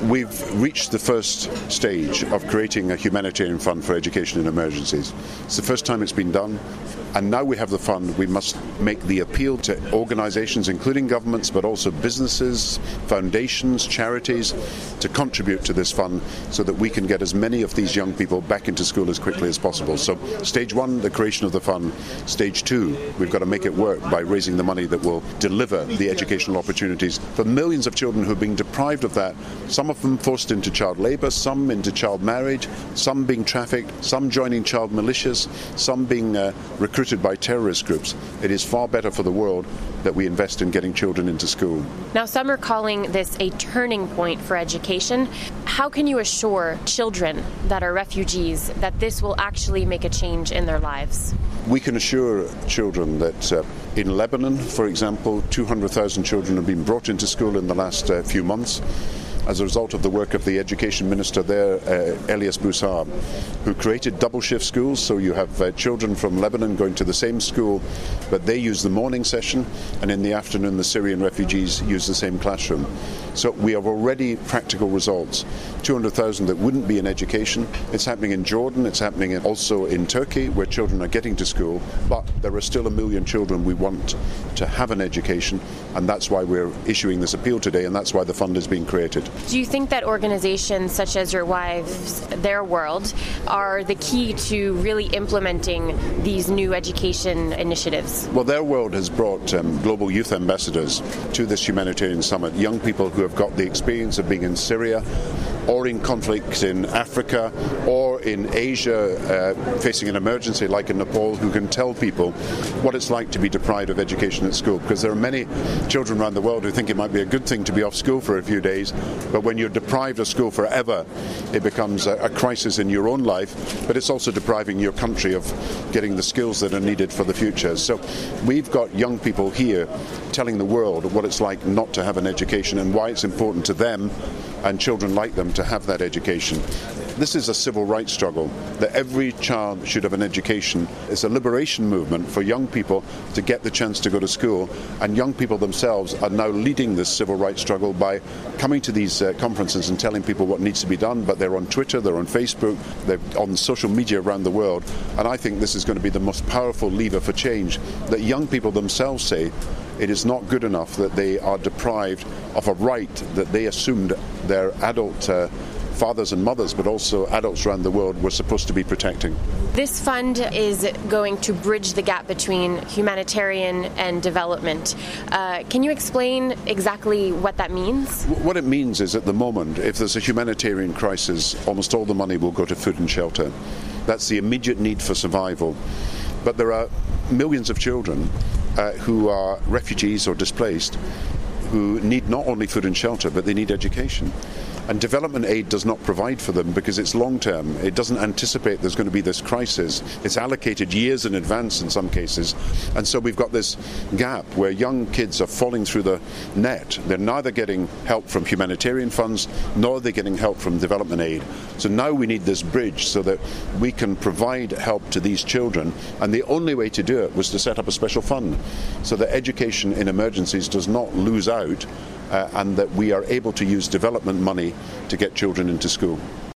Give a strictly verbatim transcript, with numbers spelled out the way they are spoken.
we've reached the first stage of creating a humanitarian fund for education in emergencies. It's the first time it's been done, and now we have the fund. We must make the appeal to organizations, including governments, but also businesses, foundations, charities, to contribute to this fund so that we can get as many of these young people back into school as quickly as possible. So stage one, the creation of the fund. Stage two, we've got to make it work by raising the money that will deliver the educational opportunities for millions of children who are being deprived of that, some of them forced into child labour, some into child marriage, some being trafficked, some joining child militias, some being uh, recruited by terrorist groups. It is far better for the world that we invest in getting children into school. Now, some are calling this a turning point for education. How can you assure children that are refugees that this will actually make a change in their lives? We can assure children that uh, in Lebanon, for example, two hundred thousand children have been brought into school in the last uh, few months as a result of the work of the education minister there, uh, Elias Boussab, who created double shift schools. So you have uh, children from Lebanon going to the same school, but they use the morning session, and in the afternoon the Syrian refugees use the same classroom. So we have already practical results. two hundred thousand that wouldn't be in education. It's happening in Jordan, it's happening in, also in Turkey, where children are getting to school, but there are still a million children we want to have an education, and that's why we're issuing this appeal today, and that's why the fund is being created. Do you think that organizations such as your wives, Their World, are the key to really implementing these new education initiatives? Well, Their World has brought um, global youth ambassadors to this humanitarian summit, young people who have got the experience of being in Syria or in conflicts in Africa or in Asia uh, facing an emergency like in Nepal, who can tell people what it's like to be deprived of education at school. Because there are many children around the world who think it might be a good thing to be off school for a few days, but when you're deprived of school forever, it becomes a, a crisis in your own life, but it's also depriving your country of getting the skills that are needed for the future. So we've got young people here telling the world what it's like not to have an education and why it's important to them and children like them to have that education. This is a civil rights struggle, that every child should have an education. It's a liberation movement for young people to get the chance to go to school, and young people themselves are now leading this civil rights struggle by coming to these uh, conferences and telling people what needs to be done, but they're on Twitter, they're on Facebook, they're on social media around the world, and I think this is going to be the most powerful lever for change, that young people themselves say it is not good enough that they are deprived of a right that they assumed their adult uh, fathers and mothers, but also adults around the world, were supposed to be protecting. This fund is going to bridge the gap between humanitarian and development. Uh, can you explain exactly what that means? What it means is, at the moment, if there's a humanitarian crisis, almost all the money will go to food and shelter. That's the immediate need for survival. But there are millions of children uh, who are refugees or displaced, who need not only food and shelter, but they need education. And development aid does not provide for them because it's long-term. It doesn't anticipate there's going to be this crisis. It's allocated years in advance in some cases. And so we've got this gap where young kids are falling through the net. They're neither getting help from humanitarian funds, nor are they getting help from development aid. So now we need this bridge so that we can provide help to these children. And the only way to do it was to set up a special fund so that education in emergencies does not lose out, Uh, and that we are able to use development money to get children into school.